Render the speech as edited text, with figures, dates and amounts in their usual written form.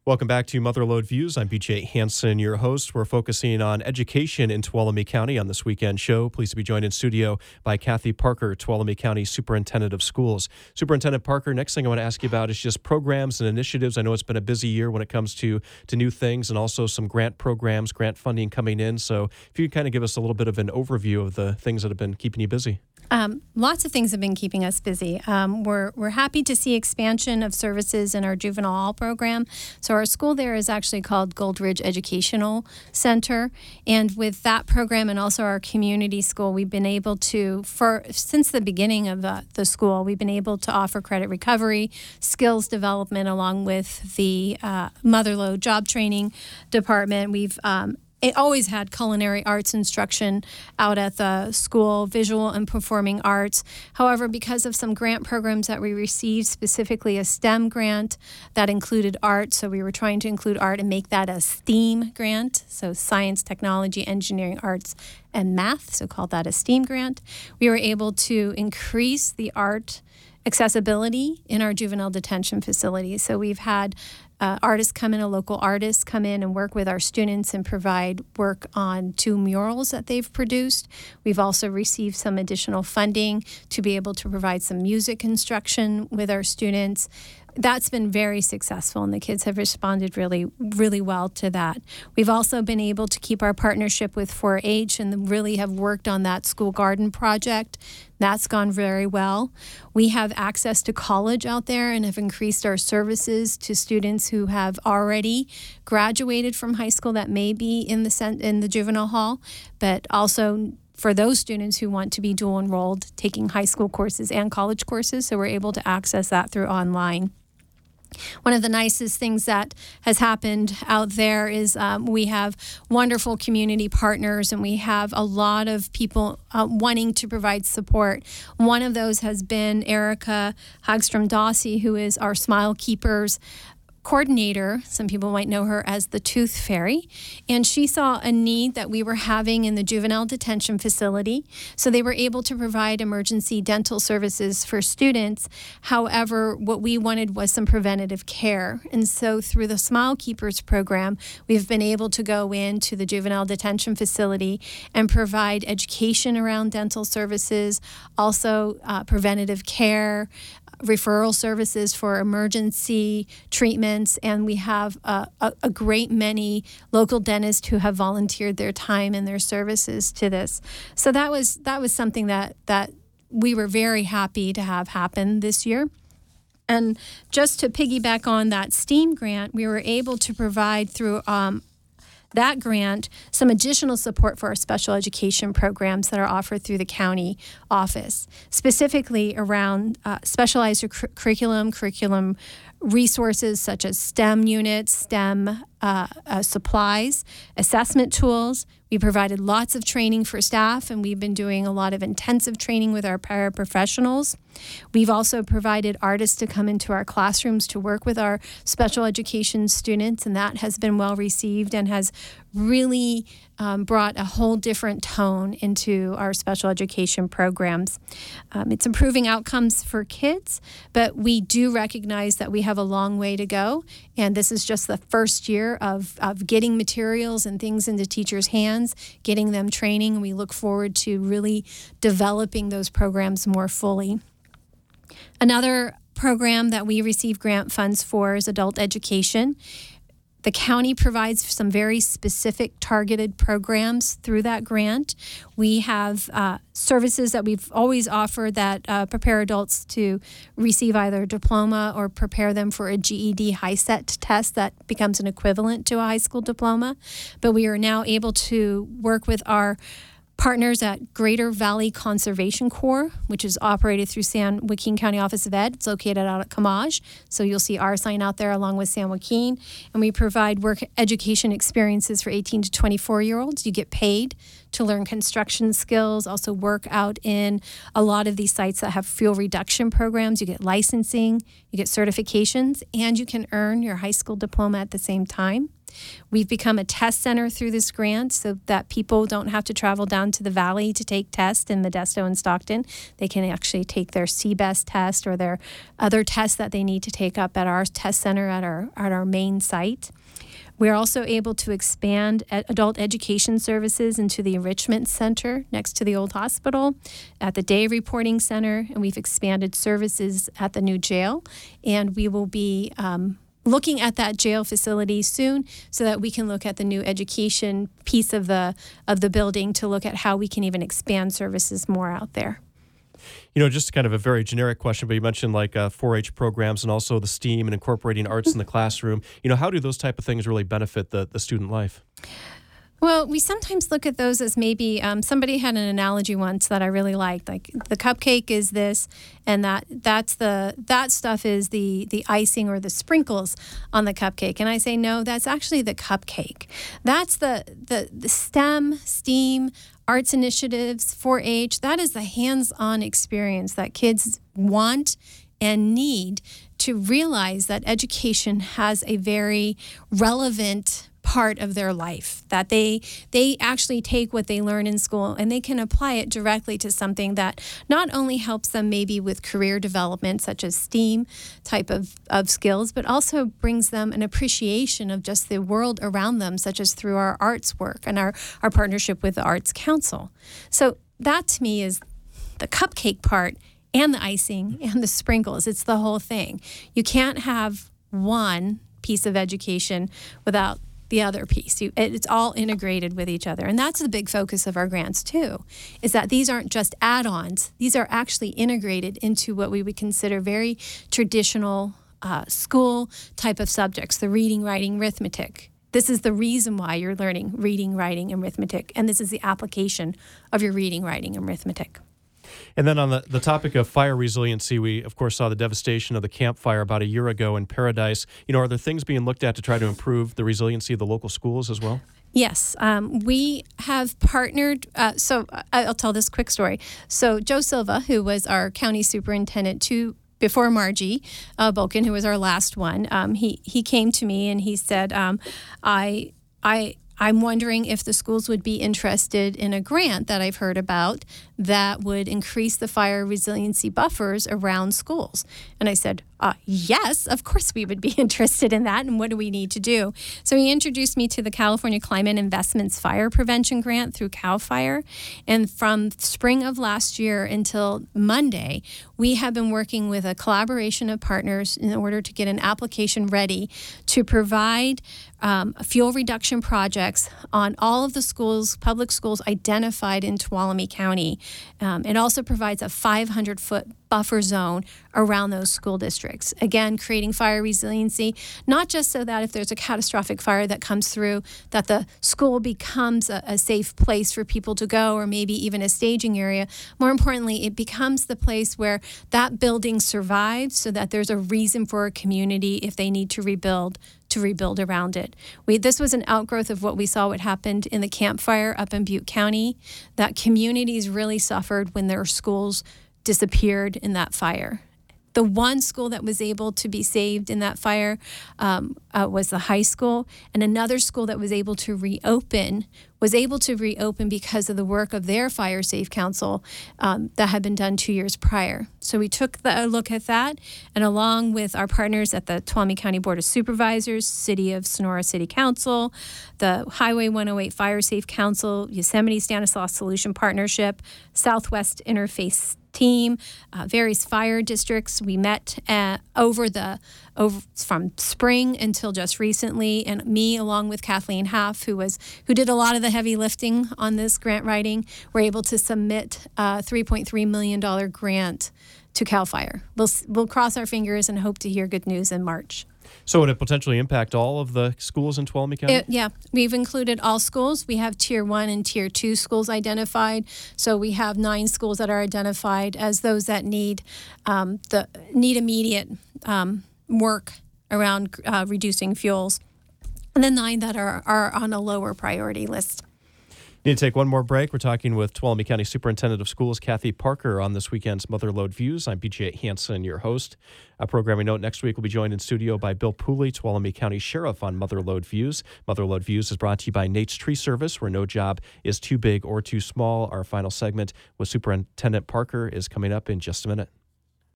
Welcome back to Motherlode Views. I'm BJ Hansen, your host. We're focusing on education in Tuolumne County on this weekend show. Pleased to be joined in studio by Kathy Parker, Tuolumne County Superintendent of Schools. Superintendent Parker, next thing I want to ask you about is just programs and initiatives. I know it's been a busy year when it comes to new things and also some grant programs, grant funding coming in. So if you could kind of give us a little bit of an overview of the things that have been keeping you busy. Lots of things have been keeping us busy. We're happy to see expansion of services in our juvenile hall program. So our school there is actually called Goldridge Educational Center. And with that program and also our community school, we've been able to, since the beginning of the school, we've been able to offer credit recovery, skills development, along with the Motherlode job training department. We've It always had culinary arts instruction out at the school, visual and performing arts. However, because of some grant programs that we received, specifically a STEM grant that included art, so we were trying to include art and make that a STEAM grant, so science, technology, engineering, arts, and math, so called that a STEAM grant. We were able to increase the art accessibility in our juvenile detention facilities. So we've had local artists come in and work with our students and provide work on 2 murals that they've produced. We've also received some additional funding to be able to provide some music instruction with our students. That's been very successful, and the kids have responded really, really well to that. We've also been able to keep our partnership with 4-H and really have worked on that school garden project. That's gone very well. We have access to college out there and have increased our services to students who have already graduated from high school that may be in the juvenile hall, but also for those students who want to be dual enrolled, taking high school courses and college courses. So we're able to access that through online. One of the nicest things that has happened out there is we have wonderful community partners, and we have a lot of people wanting to provide support. One of those has been Erica Hagstrom-Dossie, who is our Smile Keepers coordinator. Some people might know her as the Tooth Fairy, and she saw a need that we were having in the juvenile detention facility, so they were able to provide emergency dental services for students. However, what we wanted was some preventative care, and so through the Smile Keepers program, we've been able to go into the juvenile detention facility and provide education around dental services, also preventative care, referral services for emergency treatments, and we have a great many local dentists who have volunteered their time and their services to this. So that was something that we were very happy to have happen this year. And just to piggyback on that STEAM grant, we were able to provide through that grant some additional support for our special education programs that are offered through the county office, specifically around specialized curriculum resources such as STEM units, STEM supplies, assessment tools. We provided lots of training for staff, and we've been doing a lot of intensive training with our paraprofessionals. We've also provided artists to come into our classrooms to work with our special education students, and that has been well received and has really brought a whole different tone into our special education programs. It's improving outcomes for kids, but we do recognize that we have a long way to go, and this is just the first year of getting materials and things into teachers' hands, getting them training. We look forward to really developing those programs more fully. Another program that we receive grant funds for is adult education. The county provides some very specific targeted programs through that grant. We have services that we've always offered that prepare adults to receive either a diploma or prepare them for a GED HiSET test that becomes an equivalent to a high school diploma. But we are now able to work with our partners at Greater Valley Conservation Corps, which is operated through San Joaquin County Office of Ed. It's located out at Comage. So you'll see our sign out there along with San Joaquin. And we provide work education experiences for 18 to 24-year-olds. You get paid to learn construction skills, also work out in a lot of these sites that have fuel reduction programs. You get licensing, you get certifications, and you can earn your high school diploma at the same time. We've become a test center through this grant so that people don't have to travel down to the valley to take tests in Modesto and Stockton. They can actually take their CBEST test or their other tests that they need to take up at our test center at our main site. We're also able to expand adult education services into the enrichment center next to the old hospital, at the day reporting center, and we've expanded services at the new jail. And we will be looking at that jail facility soon so that we can look at the new education piece of the building to look at how we can even expand services more out there. Just kind of a very generic question, but you mentioned like 4-H programs and also the STEAM and incorporating arts in the classroom. How do those type of things really benefit the student life? Well, we sometimes look at those as maybe somebody had an analogy once that I really liked. Like the cupcake is this, and that stuff is the icing or the sprinkles on the cupcake. And I say no, that's actually the cupcake. That's the STEM, arts initiatives, 4-H. That is the hands-on experience that kids want and need to realize that education has a very relevant part of their life, that they actually take what they learn in school and they can apply it directly to something that not only helps them maybe with career development, such as STEAM type of skills, but also brings them an appreciation of just the world around them, such as through our arts work and our partnership with the Arts Council. So that to me is the cupcake part and the icing and the sprinkles. It's the whole thing. You can't have one piece of education without the other piece. It's all integrated with each other. And that's the big focus of our grants too, is that these aren't just add-ons. These are actually integrated into what we would consider very traditional school type of subjects, the reading, writing, arithmetic. This is the reason why you're learning reading, writing, and arithmetic. And this is the application of your reading, writing, and arithmetic. And then on the topic of fire resiliency, we, of course, saw the devastation of the Camp Fire about a year ago in Paradise. Are there things being looked at to try to improve the resiliency of the local schools as well? Yes, we have partnered. So I'll tell this quick story. So Joe Silva, who was our county superintendent before Margie Bolkin, who was our last one, he came to me and he said, I'm wondering if the schools would be interested in a grant that I've heard about that would increase the fire resiliency buffers around schools. And I said, yes, of course we would be interested in that. And what do we need to do? So he introduced me to the California Climate Investments Fire Prevention Grant through CAL FIRE. And from spring of last year until Monday, we have been working with a collaboration of partners in order to get an application ready to provide fuel reduction projects on all of the schools, public schools identified in Tuolumne County. It also provides a 500-foot buffer zone around those school districts. Again, creating fire resiliency, not just so that if there's a catastrophic fire that comes through, that the school becomes a safe place for people to go, or maybe even a staging area. More importantly, it becomes the place where that building survives so that there's a reason for a community, if they need to rebuild around it. This was an outgrowth of what we saw what happened in the Camp Fire up in Butte County, that communities really suffered when their schools disappeared in that fire. The one school that was able to be saved in that fire was the high school, and another school that was able to reopen because of the work of their fire safe council that had been done 2 years prior. So we took a look at that, and along with our partners at the Tuolumne County Board of Supervisors, City of Sonora City Council, the Highway 108 Fire Safe Council, Yosemite Stanislaus Solution Partnership, Southwest Interface Team, various fire districts. We met from spring until just recently, and me, along with Kathleen Haff, who did a lot of the heavy lifting on this grant writing, were able to submit a $3.3 million grant to CAL FIRE. We'll cross our fingers and hope to hear good news in March. So would it potentially impact all of the schools in Tuolumne County? Yeah, we've included all schools. We have Tier 1 and Tier 2 schools identified. So we have 9 schools that are identified as those that need immediate work around reducing fuels, and then 9 that are on a lower priority list. Need to take one more break. We're talking with Tuolumne County Superintendent of Schools, Kathy Parker, on this weekend's Mother Lode Views. I'm BJ Hansen, your host. A programming note, next week we'll be joined in studio by Bill Pooley, Tuolumne County Sheriff, on Mother Lode Views. Mother Lode Views is brought to you by Nate's Tree Service, where no job is too big or too small. Our final segment with Superintendent Parker is coming up in just a minute.